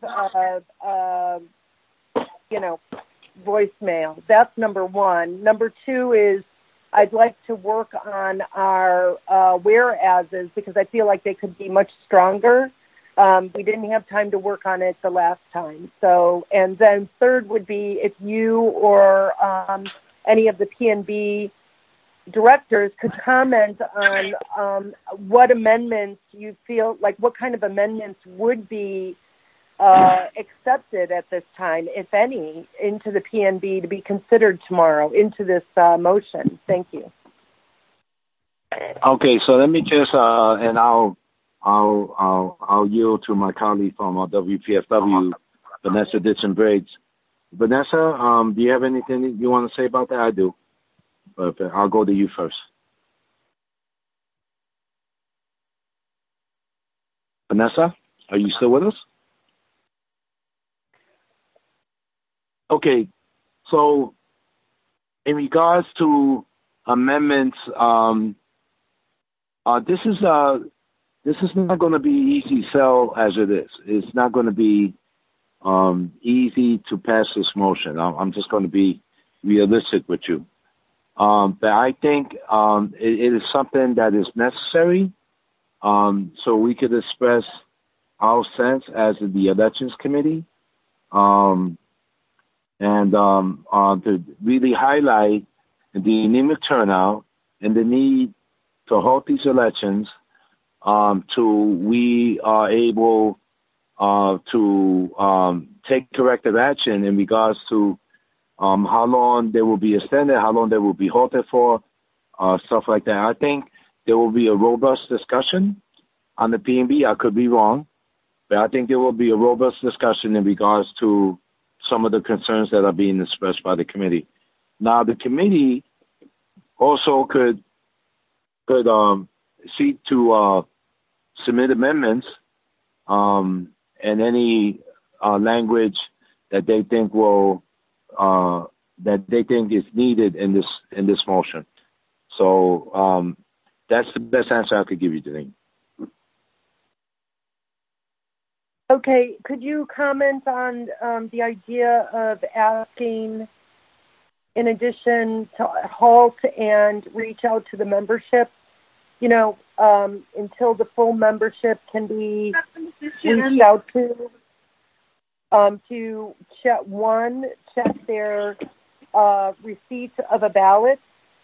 voicemail. That's number one. Number two is I'd like to work on our whereases because I feel like they could be much stronger. We didn't have time to work on it the last time. So, and then third would be if you or any of the PNB directors could comment on what amendments you feel, like what kind of amendments would be accepted at this time, if any, into the PNB to be considered tomorrow, into this motion. Thank you. Okay, so let me just, and I'll yield to my colleague from WPFW, Vanessa Ditson-Briggs. Vanessa, do you have anything you want to say about that? I do, but I'll go to you first. Vanessa, are you still with us? Okay, so in regards to amendments, this is not going to be easy sell as it is. It's not going to be easy to pass this motion. I'm just going to be realistic with you. But I think it is something that is necessary, so we could express our sense as the Elections Committee, and to really highlight the anemic turnout and the need to halt these elections till we are able to take corrective action in regards to how long they will be extended, how long they will be halted for, stuff like that. I think there will be a robust discussion on the PNB. I could be wrong, but I think there will be a robust discussion in regards to some of the concerns that are being expressed by the committee. Now, the committee also could seek to submit amendments and any language that they think is needed in this motion. So that's the best answer I could give you today. Okay, could you comment on the idea of asking, in addition to halt and reach out to the membership, until the full membership can be reached out to check their receipt of a ballot?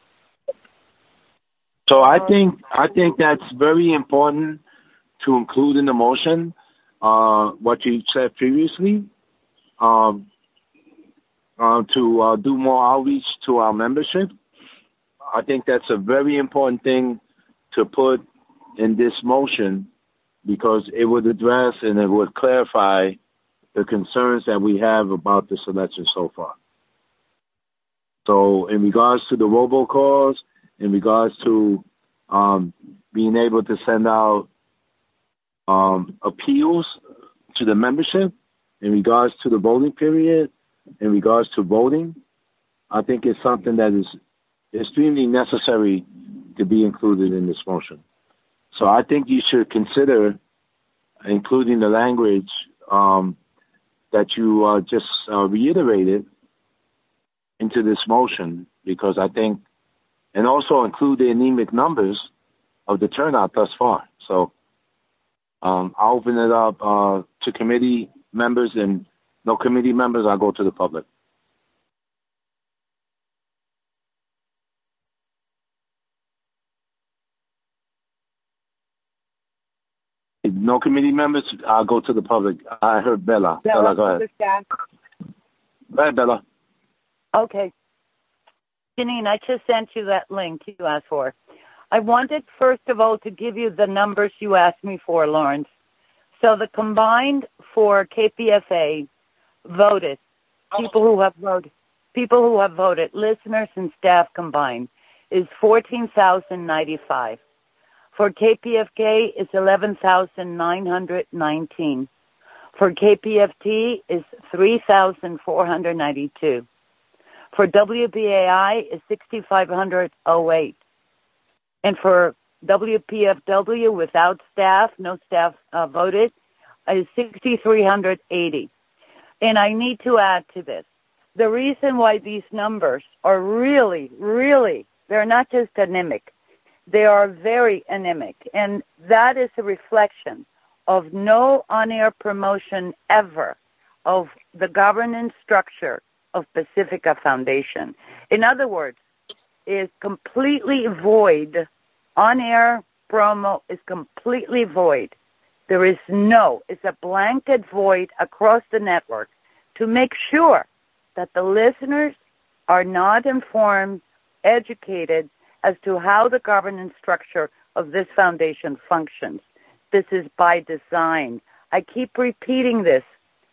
So I think that's very important to include in the motion. What you said previously, to do more outreach to our membership. I think that's a very important thing to put in this motion, because it would address and it would clarify the concerns that we have about this election so far. So in regards to the robocalls, in regards to being able to send out appeals to the membership, in regards to the voting period, in regards to voting, I think it's something that is extremely necessary to be included in this motion. So I think you should consider including the language that you just reiterated into this motion, because I think, and also include the anemic numbers of the turnout thus far. So I'll open it up to committee members, and no committee members, I'll go to the public. No committee members, I'll go to the public. I heard Bella. Bella, go ahead. Go ahead, Bella. Okay. Janine, I just sent you that link you asked for. I wanted, first of all, to give you the numbers you asked me for, Lawrence. So the combined for KPFA voted, people who have voted, listeners and staff combined, is 14,095. For KPFK is 11,919. For KPFT is 3,492. For WBAI is 6,508. And for WPFW without staff, no staff voted, is 6,380. And I need to add to this. The reason why these numbers are really, they're not just anemic. They are very anemic. And that is a reflection of no on-air promotion ever of the governance structure of Pacifica Foundation. In other words, is completely void. On-air promo is completely void. There is it's a blanket void across the network to make sure that the listeners are not informed, educated as to how the governance structure of this foundation functions. This is by design. I keep repeating this.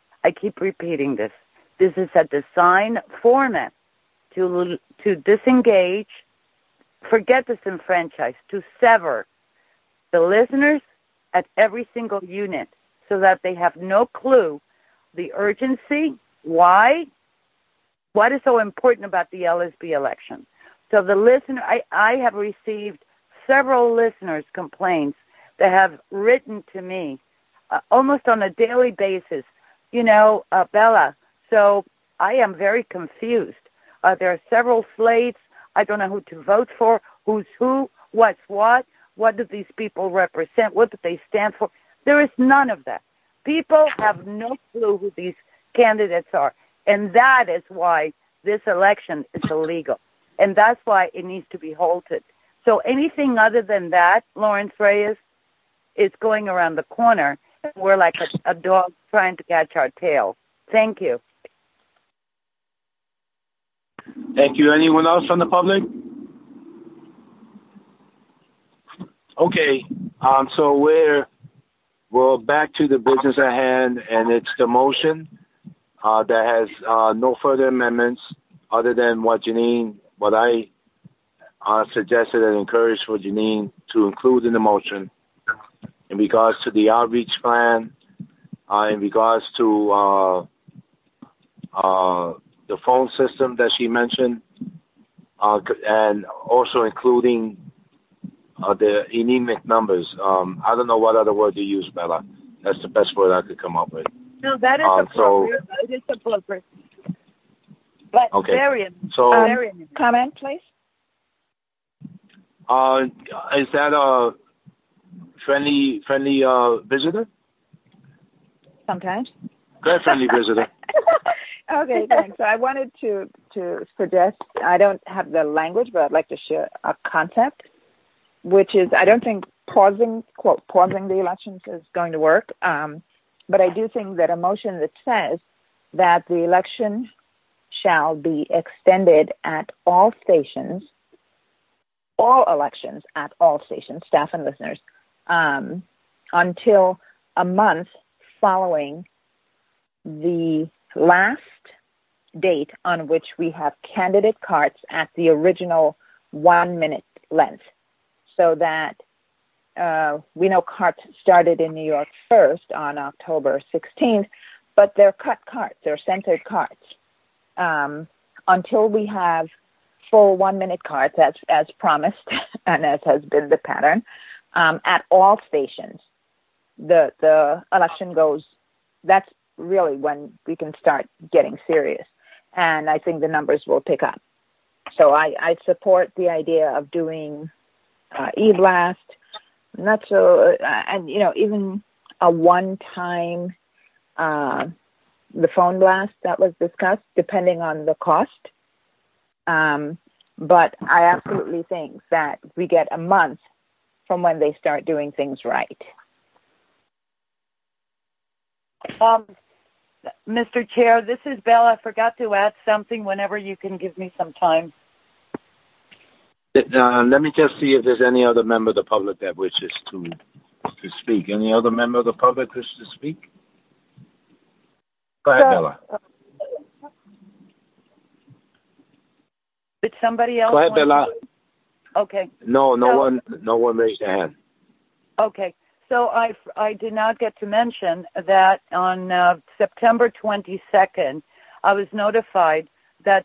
This is a design format to disengage, forget disenfranchise, to sever the listeners at every single unit so that they have no clue the urgency, why, what is so important about the LSB election. So the listener, I have received several listeners' complaints that have written to me almost on a daily basis, Bella, so I am very confused. There are several slates. I don't know who to vote for, who's who, what's what do these people represent, what do they stand for. There is none of that. People have no clue who these candidates are, and that is why this election is illegal, and that's why it needs to be halted. So anything other than that, Lawrence Reyes, is going around the corner, and we're like a dog trying to catch our tail. Thank you. Thank you. Anyone else from the public? Okay. So we're back to the business at hand, and it's the motion that has no further amendments other than what I suggested and encouraged for Janine to include in the motion in regards to the outreach plan, in regards to the phone system that she mentioned, and also including the anemic numbers. I don't know what other word you use, Bella. That's the best word I could come up with. No, that is appropriate. It is appropriate. But okay. Very comment, please. Is that a friendly visitor? Sometimes. Very friendly visitor. Okay, thanks. So I wanted to suggest, I don't have the language, but I'd like to share a concept, which is, I don't think pausing the elections is going to work, but I do think that a motion that says that the election shall be extended at all stations, all elections at all stations, staff and listeners, until a month following the last date on which we have candidate carts at the original 1 minute length, so that we know carts started in New York first on October 16th, but they're cut carts, they're centered carts. Until we have full 1 minute carts as promised and as has been the pattern, at all stations, the election goes, that's really when we can start getting serious. And I think the numbers will pick up. So I support the idea of doing e-blast, not so, and even a one-time the phone blast that was discussed, depending on the cost. But I absolutely think that we get a month from when they start doing things right. Mr. Chair, this is Bella. I forgot to add something whenever you can give me some time. Let me just see if there's any other member of the public that wishes to speak. Any other member of the public wishes to speak? Go ahead, Bella. Did somebody else? Go ahead, Bella. Okay. No one raised their hand. Okay. So I did not get to mention that on September 22nd, I was notified that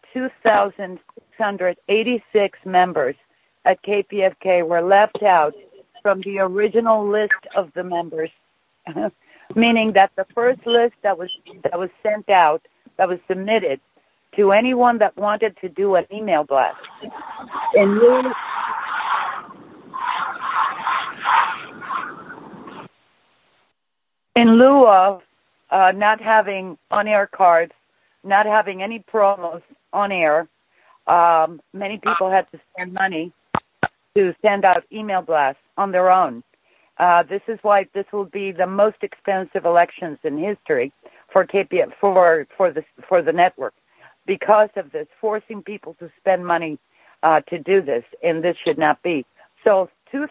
2,686 members at KPFK were left out from the original list of the members, meaning that the first list that was sent out, that was submitted to anyone that wanted to do an email blast. In lieu of not having on-air cards, not having any promos on air, many people had to spend money to send out email blasts on their own. This is why this will be the most expensive elections in history for KPF, for the network, because of this, forcing people to spend money to do this, and this should not be. So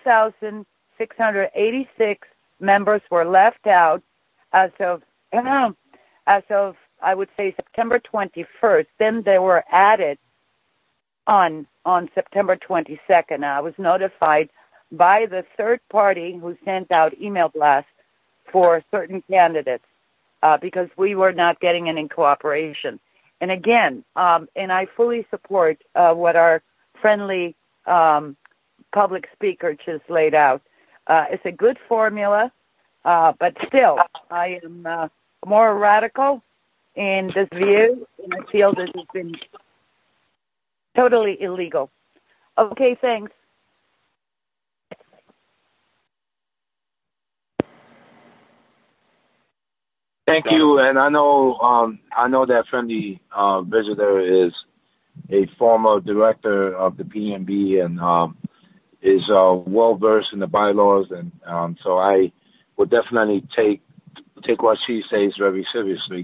2,686 members were left out as of I would say September 21st. Then they were added on September 22nd. I was notified by the third party who sent out email blasts for certain candidates because we were not getting any cooperation. And again, and I fully support what our friendly public speaker just laid out. It's a good formula, but still, I am more radical in this view, and I feel this has been totally illegal. Okay, thanks. Thank you, and I know that friendly visitor is a former director of the PNB and is well versed in the bylaws, and so I would definitely take what she says very seriously.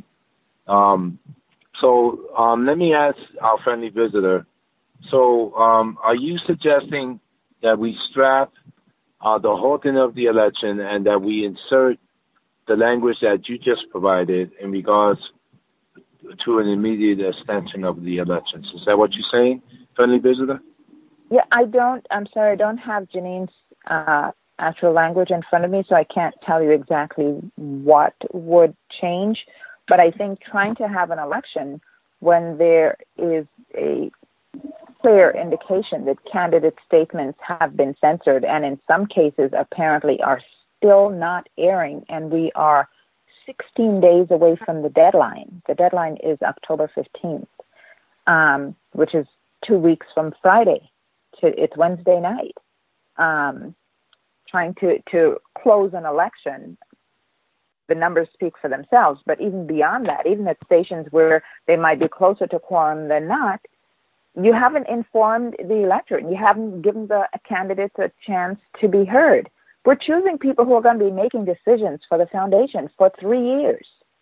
Let me ask our friendly visitor. So, are you suggesting that we strap the halting of the election and that we insert the language that you just provided in regards to an immediate extension of the elections? Is that what you're saying, friendly visitor? Yeah, I'm sorry, I don't have Janine's actual language in front of me, so I can't tell you exactly what would change. But I think trying to have an election when there is a clear indication that candidate statements have been censored and in some cases apparently are still not airing, and we are 16 days away from the deadline. The deadline is October 15th, which is 2 weeks from Friday. It's Wednesday night. Trying to close an election, the numbers speak for themselves. But even beyond that, even at stations where they might be closer to quorum than not, you haven't informed the electorate. You haven't given the candidates a chance to be heard. We're choosing people who are going to be making decisions for the foundation for 3 years.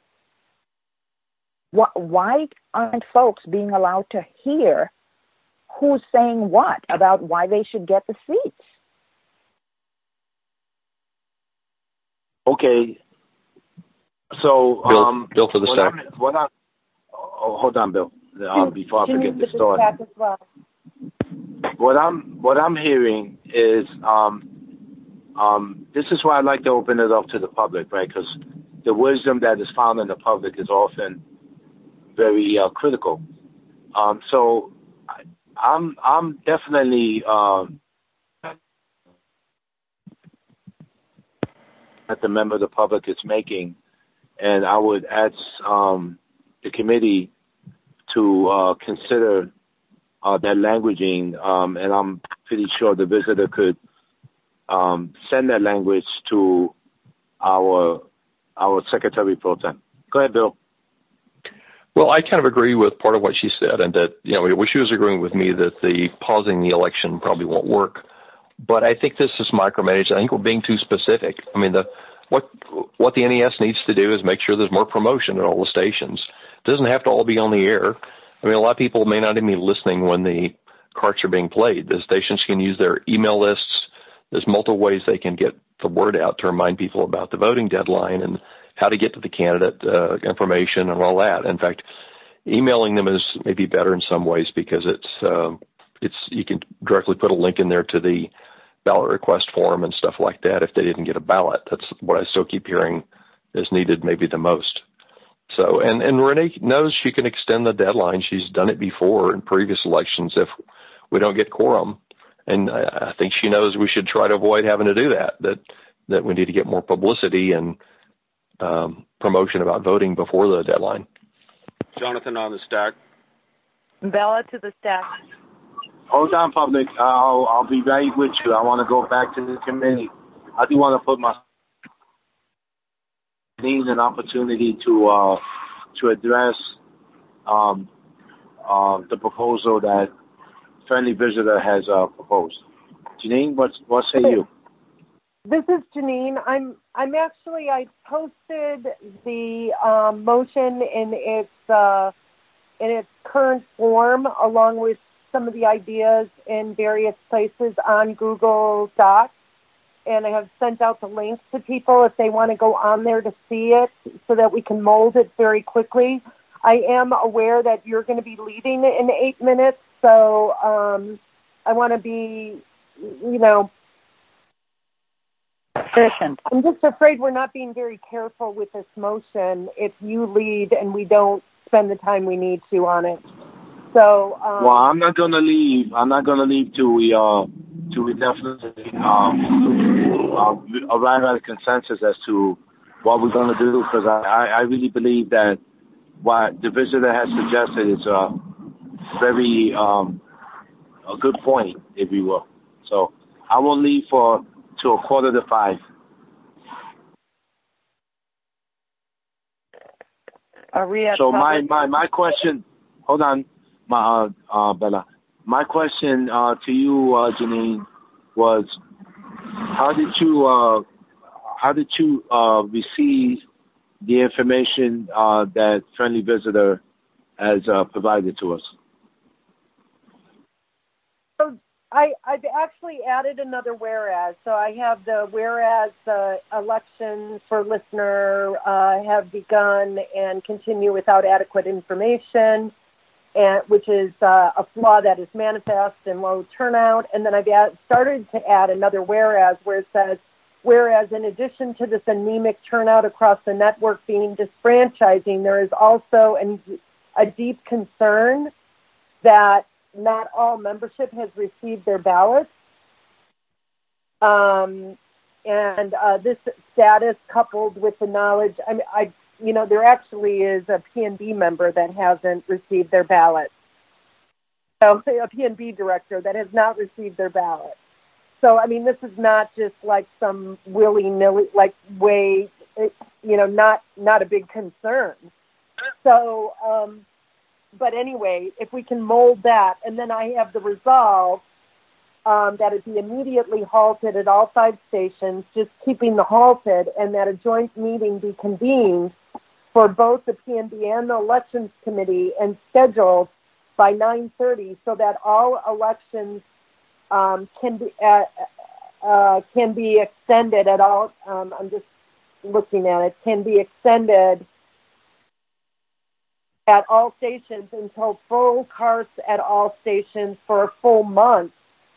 Why aren't folks being allowed to hear who's saying what about why they should get the seats? Okay. So, Bill for the stack. Hold on, Bill. Before I forget the story. What I'm hearing is this is why I like to open it up to the public, right? Because the wisdom that is found in the public is often very critical. So I'm definitely that the member of the public is making, and I would ask the committee to consider that languaging, and I'm pretty sure the visitor could send that language to our Secretary Pro Tem. Go ahead, Bill. Well, I kind of agree with part of what she said, and that, she was agreeing with me that the pausing the election probably won't work. But I think this is micromanaged. I think we're being too specific. I mean, what the NES needs to do is make sure there's more promotion at all the stations. It doesn't have to all be on the air. I mean, a lot of people may not even be listening when the carts are being played. The stations can use their email lists. There's multiple ways they can get the word out to remind people about the voting deadline and how to get to the candidate information and all that. In fact, emailing them is maybe better in some ways because it's you can directly put a link in there to the ballot request form and stuff like that if they didn't get a ballot. That's what I still keep hearing is needed maybe the most. So, and Renee knows she can extend the deadline. She's done it before in previous elections if we don't get quorum. And I think she knows we should try to avoid having to do that we need to get more publicity and promotion about voting before the deadline. Jonathan on the stack. Bella to the stack. Hold on, public. I'll be right with you. I want to go back to the committee. I do want to put my need an opportunity to address the proposal that Friendly Visitor has proposed. Janine, what say you? This is Janine. I posted the motion in its current form, along with some of the ideas in various places on Google Docs, and I have sent out the links to people if they want to go on there to see it, so that we can mold it very quickly. I am aware that you're going to be leaving in 8 minutes, so I want to be, efficient. I'm just afraid we're not being very careful with this motion if you leave and we don't spend the time we need to on it. So, well, I'm not going to leave. I'm not going to leave till we definitely arrive at a consensus as to what we're going to do, because I really believe that what the visitor has suggested is very a good point, if you will. So I won't leave till 4:45. So my question, hold on, Bella. My question to you, Janine, was how did you receive the information that Friendly Visitor has provided to us? So I've actually added another whereas. So I have the whereas elections for listener have begun and continue without adequate information, which is a flaw that is manifest in low turnout. And then I've started to add another whereas where it says, whereas in addition to this anemic turnout across the network being disfranchising, there is also a deep concern that not all membership has received their ballots. And this status coupled with the knowledge, there actually is a PNB member that hasn't received their ballot. So a PNB director that has not received their ballot. So, this is not just like some willy-nilly, way, not a big concern. So, but anyway, if we can mold that, and then I have the resolve that it be immediately halted at all 5 stations, just keeping the halted, and that a joint meeting be convened for both the PNB and the Elections Committee and scheduled by 9:30 so that all elections can be extended at all. I'm just looking at it. Can be extended at all stations until full carts at all stations for a full month.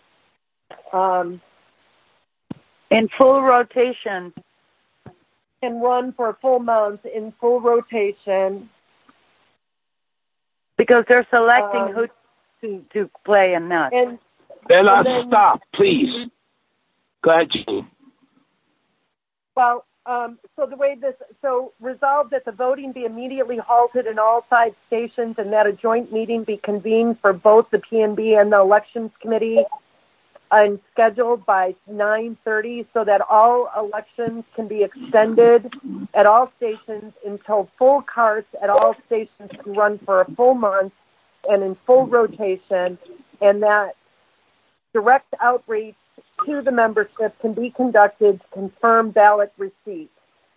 In full rotation. Can run for a full month in full rotation. Because they're selecting who to play and not. Bella, stop, please. Go ahead, Jean. Well, so resolved that the voting be immediately halted in all 5 stations and that a joint meeting be convened for both the PNB and the Elections Committee and scheduled by 9:30 so that all elections can be extended at all stations until full carts at all stations can run for a full month and in full rotation, and that direct outreach to the membership can be conducted to confirm ballot receipt.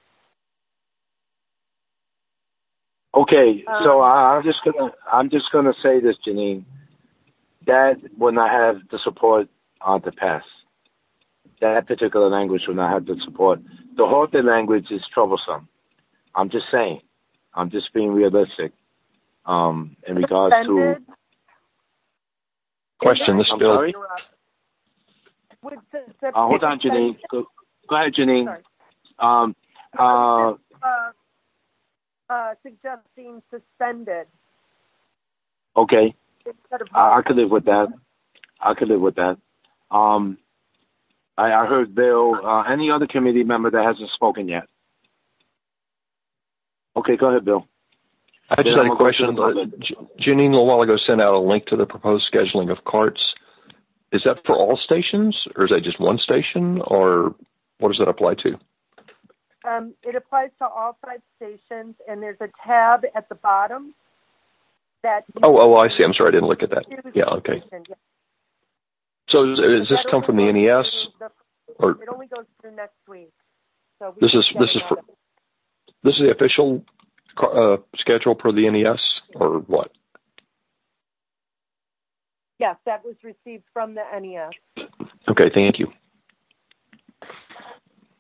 Okay, so I'm just gonna say this, Janine. That will not have the support to pass. That particular language will not have the support. The halted language is troublesome. I'm just saying. I'm just being realistic. In regards to question, this bill. Sorry? Hold on, Janine. Go ahead, Janine. Suggesting suspended. Okay. I could live with that. I heard Bill. Any other committee member that hasn't spoken yet? Okay, go ahead, Bill. I just had a question. Janine a while ago sent out a link to the proposed scheduling of carts. Is that for all stations, or is that just one station, or what does that apply to? It applies to all 5 stations, and there's a tab at the bottom that. Oh, I see. I'm sorry, I didn't look at that. Yeah, okay. So does this come from the NES? Or it only goes through next week. So this is the official schedule per the NES, or what? Yes, that was received from the NES. Okay, thank you.